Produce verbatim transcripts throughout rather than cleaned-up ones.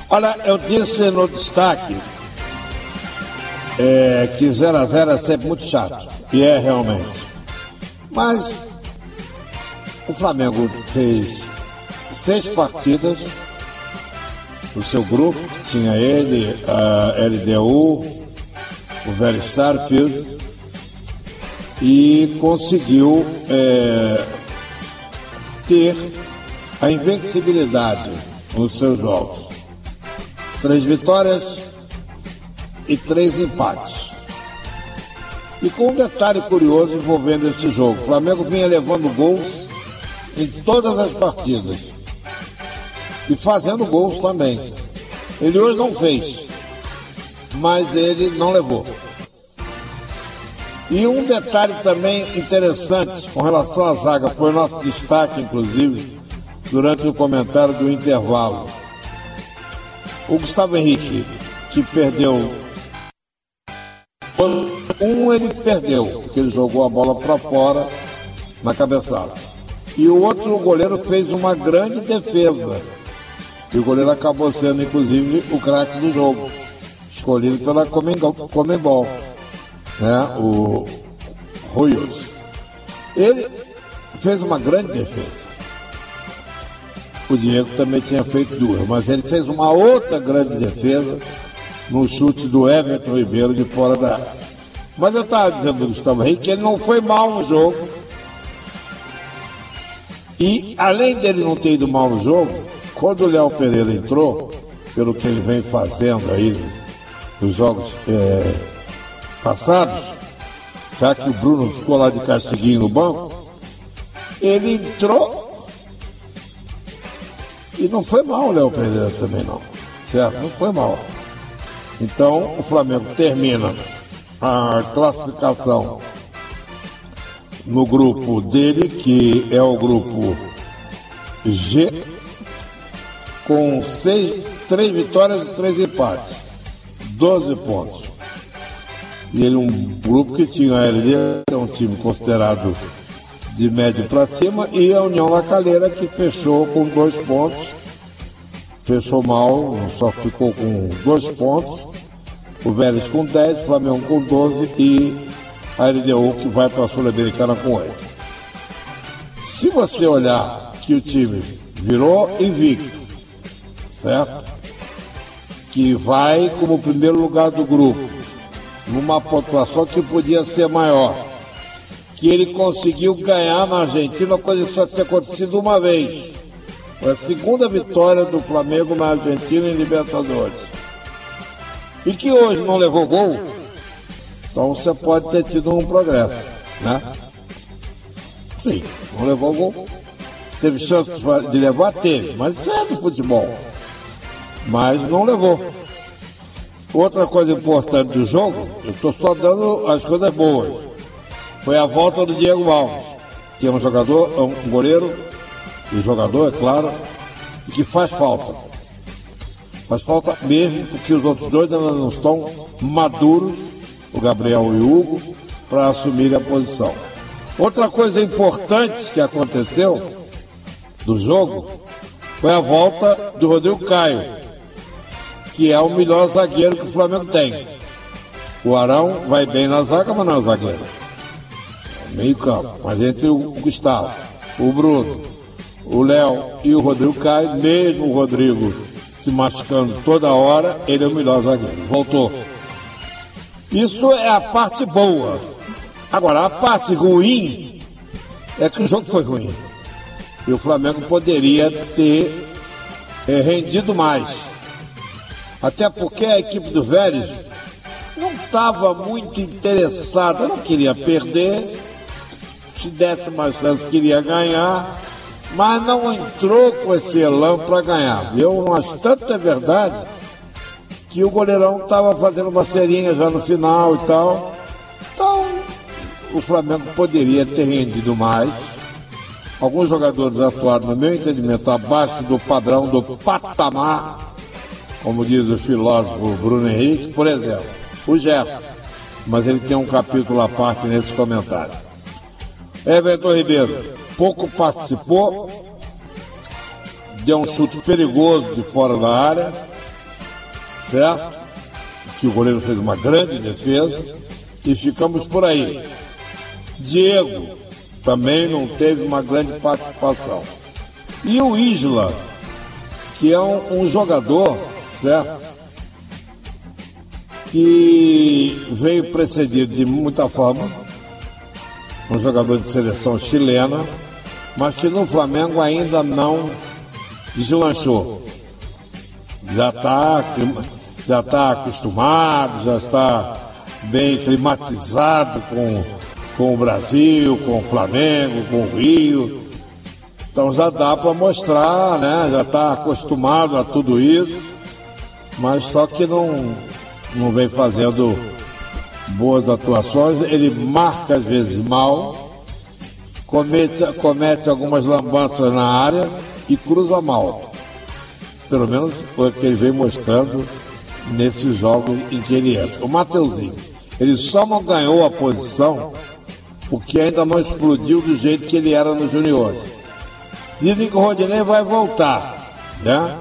Olha, eu disse no destaque é, que zero a zero é sempre muito chato, e é realmente. Mas o Flamengo fez seis partidas no seu grupo, tinha ele, a L D U, o Velho Starfield, e conseguiu é, ter a invencibilidade nos seus jogos. Três vitórias e três empates. E com um detalhe curioso envolvendo esse jogo. O Flamengo vinha levando gols em todas as partidas. E fazendo gols também. Ele hoje não fez, mas ele não levou. E um detalhe também interessante com relação à zaga, foi nosso destaque, inclusive, durante o comentário do intervalo. O Gustavo Henrique, que perdeu um, ele perdeu, porque ele jogou a bola para fora na cabeçada. E o outro, o goleiro, fez uma grande defesa. E o goleiro acabou sendo, inclusive, o craque do jogo, escolhido pela Conmebol, né? O Ruiz. Ele fez uma grande defesa. O Diego também tinha feito duas, mas ele fez uma outra grande defesa no chute do Everton Ribeiro de fora da área. Mas eu estava dizendo do Gustavo Henrique que ele não foi mal no jogo. E além dele não ter ido mal no jogo, quando o Léo Pereira entrou, pelo que ele vem fazendo aí nos jogos é, passados, já que o Bruno ficou lá de castiguinho no banco, ele entrou. E não foi mal o Léo Pereira também não, certo? Não foi mal. Então o Flamengo termina a classificação no grupo dele, que é o grupo G, com seis, três vitórias e três empates, doze pontos. E ele um grupo que tinha a L D, que é um time considerado de médio para cima, e a União La Calera, que fechou com dois pontos, fechou mal, só ficou com dois pontos, o Vélez com dez, o Flamengo com doze e a L D U, que vai para a Sul-Americana com oito. Se você olhar que o time virou invicto, certo? Que vai como primeiro lugar do grupo, numa pontuação que podia ser maior, que ele conseguiu ganhar na Argentina, coisa que só tinha acontecido uma vez. Foi a segunda vitória do Flamengo na Argentina em Libertadores. E que hoje não levou gol, então você pode ter tido um progresso, né? Sim, não levou gol. Teve chance de levar? Teve, mas isso é do futebol. Mas não levou. Outra coisa importante do jogo, eu estou só dando as coisas boas, foi a volta do Diego Alves, que é um jogador, um goleiro, e jogador, é claro, e que faz falta. Faz falta mesmo, porque os outros dois ainda não estão maduros, o Gabriel e o Hugo, para assumir a posição. Outra coisa importante que aconteceu do jogo foi a volta do Rodrigo Caio, que é o melhor zagueiro que o Flamengo tem. O Arão vai bem na zaga, mas não é zagueiro. Meio campo, mas entre o Gustavo, o Bruno, o Léo e o Rodrigo Caio, mesmo o Rodrigo se machucando toda hora, ele é o melhor zagueiro. Voltou. Isso é a parte boa. Agora, a parte ruim é que o jogo foi ruim. E o Flamengo poderia ter é, rendido mais. Até porque a equipe do Vélez não estava muito interessada, não queria perder. Se desse mais chance, queria ganhar, mas não entrou com esse elan para ganhar, viu? Mas tanto é verdade que o goleirão estava fazendo uma serinha já no final e tal. Então, o Flamengo poderia ter rendido mais. Alguns jogadores atuaram, no meu entendimento, abaixo do padrão, do patamar, como diz o filósofo Bruno Henrique, por exemplo, o Gerson. Mas ele tem um capítulo à parte nesse comentário. Everton Ribeiro pouco participou, deu um chute perigoso de fora da área, certo? Que o goleiro fez uma grande defesa e ficamos por aí. Diego também não teve uma grande participação. E o Isla, que é um, um jogador, certo? Que veio precedido de muita fama, um jogador de seleção chilena, mas que no Flamengo ainda não deslanchou. Já está já tá acostumado, já está bem climatizado com, com o Brasil, com o Flamengo, com o Rio. Então já dá para mostrar, né? Já está acostumado a tudo isso, mas só que não, não vem fazendo boas atuações. Ele marca às vezes mal, comete, comete algumas lambanças na área e cruza mal. Pelo menos foi o que ele vem mostrando nesses jogos em que ele entra. O Mateuzinho, ele só não ganhou a posição porque ainda não explodiu do jeito que ele era nos juniores. Dizem que o Rodinei vai voltar, né?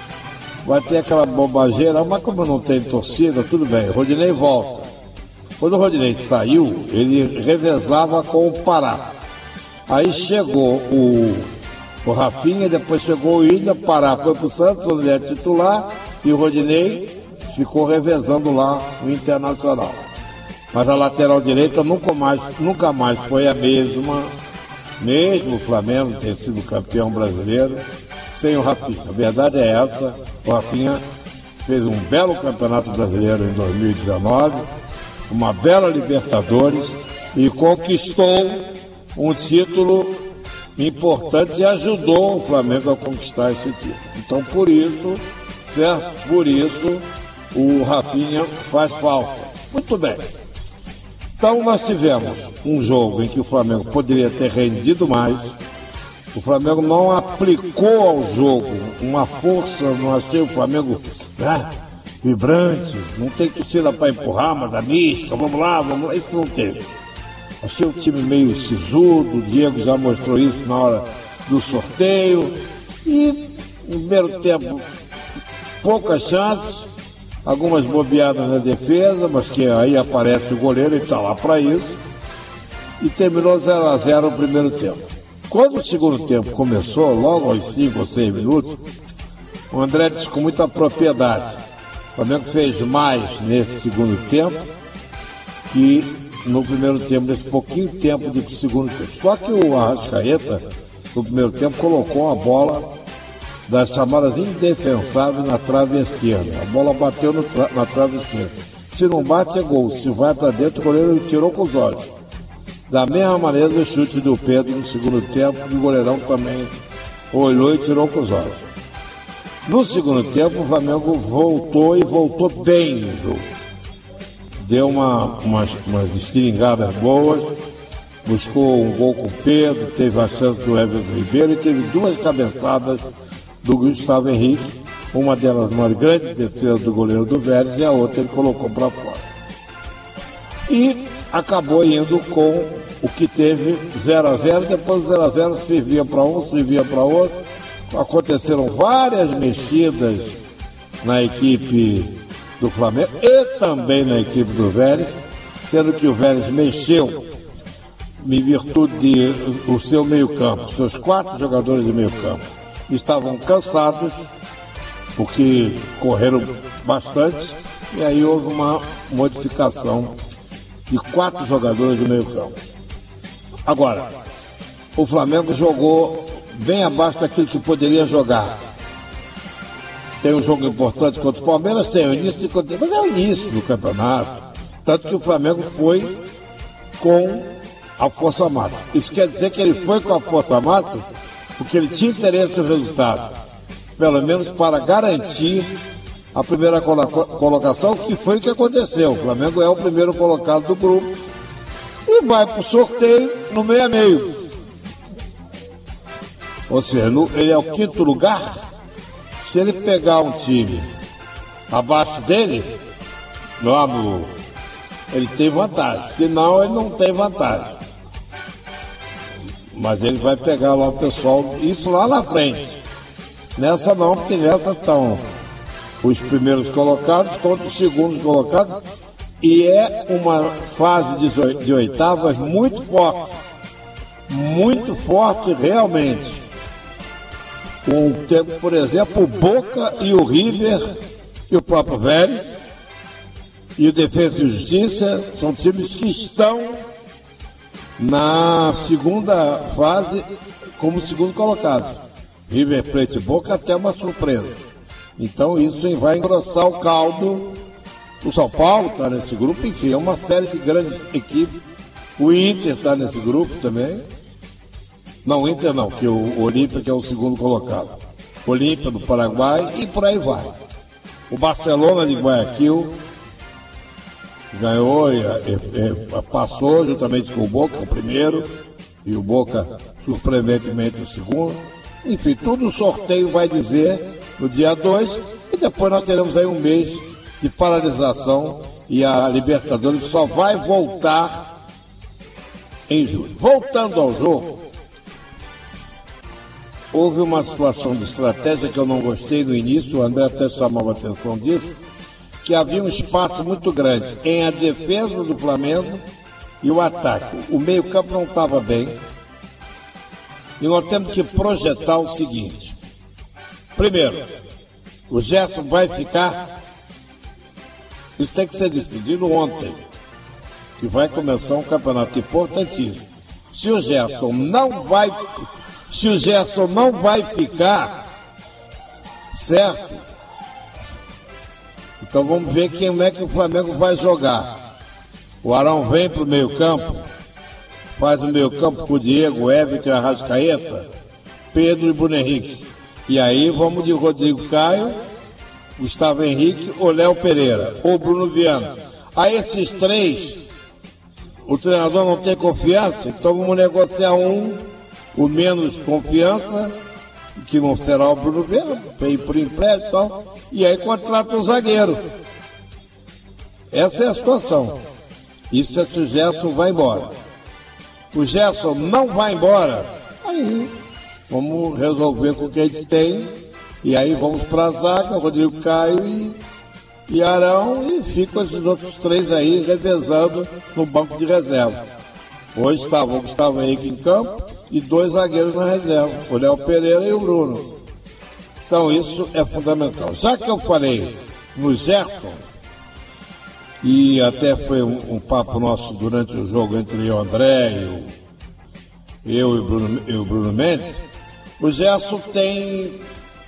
Vai ter aquela bobageira, mas como não tem torcida, tudo bem, o Rodinei volta. Quando o Rodinei saiu, ele revezava com o Pará. Aí chegou o, o Rafinha, depois chegou o Ilha, Pará foi pro Santos, onde ele é titular, e o Rodinei ficou revezando lá no Internacional. Mas a lateral direita nunca mais, nunca mais foi a mesma, mesmo o Flamengo ter sido campeão brasileiro, sem o Rafinha. A verdade é essa, o Rafinha fez um belo campeonato brasileiro em dois mil e dezenove, uma bela Libertadores e conquistou um título importante e ajudou o Flamengo a conquistar esse título. Então, por isso, certo? Por isso, o Rafinha faz falta. Muito bem. Então, nós tivemos um jogo em que o Flamengo poderia ter rendido mais. O Flamengo não aplicou ao jogo uma força, não achei o Flamengo, né, vibrante, não tem torcida para empurrar, mas a mística, vamos lá, vamos lá, isso não teve. Achei o time meio sisudo, o Diego já mostrou isso na hora do sorteio, e no primeiro tempo, poucas chances, algumas bobeadas na defesa, mas que aí aparece o goleiro e está lá para isso, e terminou zero a zero o primeiro tempo. Quando o segundo tempo começou, logo aos cinco ou seis minutos, o André disse com muita propriedade: o Flamengo fez mais nesse segundo tempo que no primeiro tempo, nesse pouquinho tempo do segundo tempo. Só que o Arrascaeta, no primeiro tempo, colocou a bola das chamadas indefensáveis na trave esquerda. A bola bateu no tra- na trave esquerda. Se não bate, é gol. Se vai para dentro, o goleiro tirou com os olhos. Da mesma maneira, o chute do Pedro no segundo tempo, o goleirão também olhou e tirou com os olhos. No segundo tempo, o Flamengo voltou e voltou bem no jogo. Deu uma, umas, umas estilingadas boas, buscou um gol com o Pedro, teve a chance do Everton Ribeiro e teve duas cabeçadas do Gustavo Henrique, uma delas uma grande defesa do goleiro do Vélez e a outra ele colocou para fora. E acabou indo com o que teve zero a zero, depois o zero a zero servia para um, servia para outro. Aconteceram várias mexidas na equipe do Flamengo e também na equipe do Vélez, sendo que o Vélez mexeu em virtude de o seu meio-campo. Seus quatro jogadores de meio-campo estavam cansados, porque correram bastante, e aí houve uma modificação de quatro jogadores de meio-campo. Agora, o Flamengo jogou bem abaixo daquilo que poderia jogar. Tem um jogo importante contra o Palmeiras, tem o início de contra... mas é o início do campeonato. Tanto que o Flamengo foi com a força máxima. Isso quer dizer que ele foi com a força máxima porque ele tinha interesse no resultado, pelo menos para garantir a primeira colocação, que foi o que aconteceu. O Flamengo é o primeiro colocado do grupo e vai para o sorteio no meio a meio. Ou seja, ele é o quinto lugar. Se ele pegar um time abaixo dele, lá no, ele tem vantagem. Senão, ele não tem vantagem. Mas ele vai pegar lá o pessoal, isso lá na frente. Nessa não, porque nessa estão os primeiros colocados contra os segundos colocados, e é uma fase de oitavas muito forte, muito forte realmente. Com, por exemplo, o Boca e o River e o próprio Vélez e o Defensa e Justiça são times que estão na segunda fase como segundo colocado. River Plate e Boca até uma surpresa. Então isso vai engrossar o caldo. O São Paulo está nesse grupo, enfim, é uma série de grandes equipes. O Inter está nesse grupo também. Não, o Inter não, que o Olímpia que é o segundo colocado. Olímpia do Paraguai e por aí vai. O Barcelona de Guayaquil ganhou, e, e, e passou juntamente com o Boca, o primeiro, e o Boca surpreendentemente o segundo. Enfim, tudo o sorteio vai dizer no dia dois, e depois nós teremos aí um mês de paralisação e a Libertadores só vai voltar em julho. Voltando ao jogo, houve uma situação de estratégia que eu não gostei no início, o André até chamava a atenção disso, que havia um espaço muito grande em a defesa do Flamengo e o ataque. O meio-campo não estava bem. E nós temos que projetar o seguinte. Primeiro, o Gerson vai ficar... Isso tem que ser decidido ontem, que vai começar um campeonato importantíssimo. Se o Gerson não vai... Se o Gerson não vai ficar, certo? Então vamos ver quem é que o Flamengo vai jogar. O Arão vem para o meio campo, faz o meio campo com o Diego, Everton, Arrascaeta, Pedro e Bruno Henrique. E aí vamos de Rodrigo Caio, Gustavo Henrique ou Léo Pereira, ou Bruno Viana. A esses três, o treinador não tem confiança, então vamos negociar um, o menos confiança, que não será o Bruno Viana, veio por empréstimo e tal, e aí contrata o zagueiro. Essa é a situação. Isso é se o Gerson vai embora. O Gerson não vai embora, aí vamos resolver com o que a gente tem, e aí vamos para a zaga, Rodrigo Caio e, e Arão, e ficam esses outros três aí revezando no banco de reserva. Hoje estava o Gustavo Henrique em campo e dois zagueiros na reserva, o Léo Pereira e o Bruno. Então isso é fundamental. Já que eu falei no Gerson, e até foi um, um papo nosso durante o jogo entre o André e o, eu e o, Bruno, e o Bruno Mendes, o Gerson tem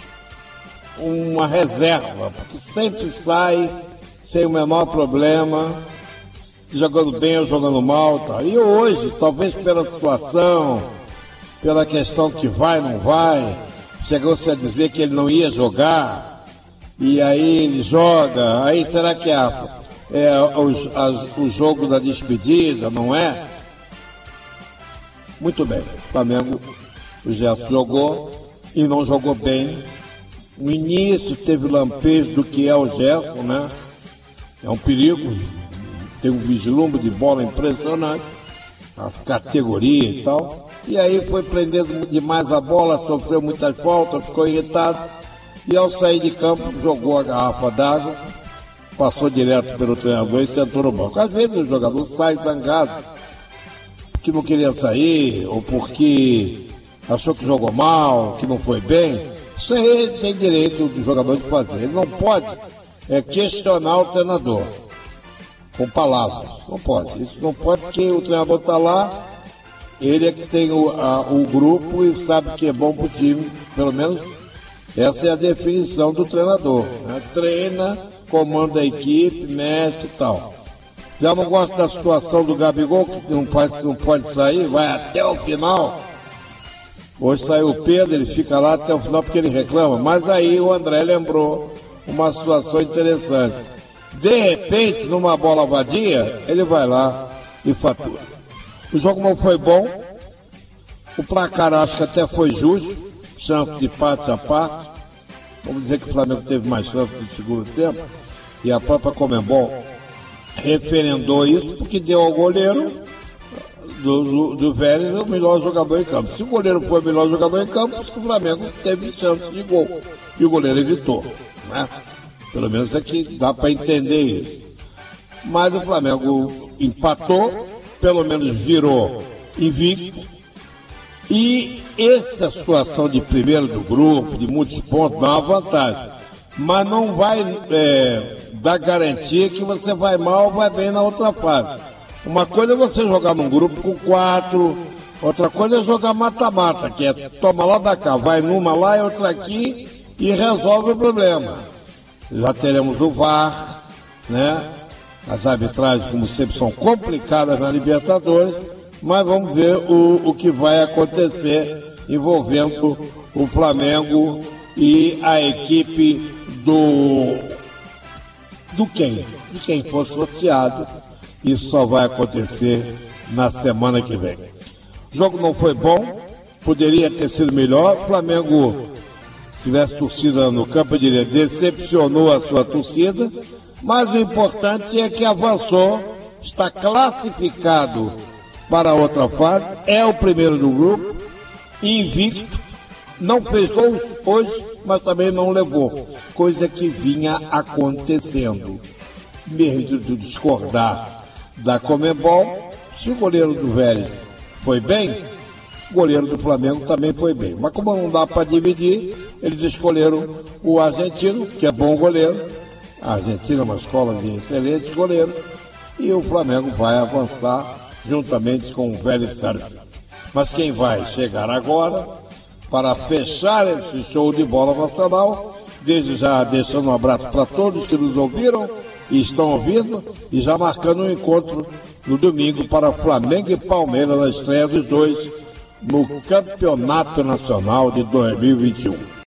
uma reserva, porque sempre sai sem o menor problema, jogando bem ou jogando mal. Tá? E hoje, talvez pela situação, pela questão que vai, não vai, chegou-se a dizer que ele não ia jogar, e aí ele joga, aí será que é, a, é o, a, o jogo da despedida, não é? Muito bem, o Flamengo, o Gerson jogou e não jogou bem. No início teve lampejo do que é o Gerson, né? É um perigo, tem um vislumbre de bola impressionante, a categoria e tal. E aí foi prendendo demais a bola, sofreu muitas faltas, ficou irritado. E ao sair de campo, jogou a garrafa d'água, passou direto pelo treinador e sentou no banco. Às vezes o jogador sai zangado, porque não queria sair, ou porque achou que jogou mal, que não foi bem. Isso aí ele tem direito do jogador de fazer. Ele não pode é, questionar o treinador com palavras. Não pode. Isso não pode, porque o treinador está lá, ele é que tem o, a, o grupo e sabe que é bom para o time. Pelo menos essa é a definição do treinador. Né? Treina, comanda a equipe, mexe e tal. Já não gosto da situação do Gabigol, que não pode, que não pode sair, vai até o final. Hoje saiu o Pedro, ele fica lá até o final porque ele reclama. Mas aí o André lembrou uma situação interessante. De repente, numa bola vadia, ele vai lá e fatura. O jogo não foi bom. O placar acho que até foi justo. Chance de parte a parte. Vamos dizer que o Flamengo teve mais chance no segundo tempo. E a própria Conmebol referendou isso porque deu ao goleiro do, do, do Vélez o melhor jogador em campo. Se o goleiro foi o melhor jogador em campo, o Flamengo teve chance de gol. E o goleiro evitou, né? Pelo menos aqui dá para entender isso. Mas o Flamengo empatou, pelo menos virou invicto. E essa situação de primeiro do grupo, de muitos pontos, dá uma vantagem. Mas não vai é, dar garantia que você vai mal ou vai bem na outra fase. Uma coisa é você jogar num grupo com quatro, outra coisa é jogar mata-mata, que é toma lá da cá, vai numa lá e outra aqui e resolve o problema. Já teremos o V A R, né? As arbitragens, como sempre, são complicadas na Libertadores, mas vamos ver o, o que vai acontecer envolvendo o Flamengo e a equipe do, do quem? De quem for sorteado. Isso só vai acontecer na semana que vem. O jogo não foi bom, poderia ter sido melhor. O Flamengo, se tivesse torcida no campo, eu diria, decepcionou a sua torcida, mas o importante é que avançou, está classificado para a outra fase, é o primeiro do grupo, invicto, não fez gols hoje, mas também não levou, coisa que vinha acontecendo. Mesmo de discordar da Conmebol, se o goleiro do Vélez foi bem, o goleiro do Flamengo também foi bem. Mas como não dá para dividir, eles escolheram o argentino, que é bom goleiro. A Argentina é uma escola de excelentes goleiros. E o Flamengo vai avançar juntamente com o Vélez Sarsfield. Mas quem vai chegar agora para fechar esse show de bola nacional, desde já deixando um abraço para todos que nos ouviram e estão ouvindo, e já marcando um encontro no domingo para Flamengo e Palmeiras, na estreia dos dois no Campeonato Nacional de dois mil e vinte e um.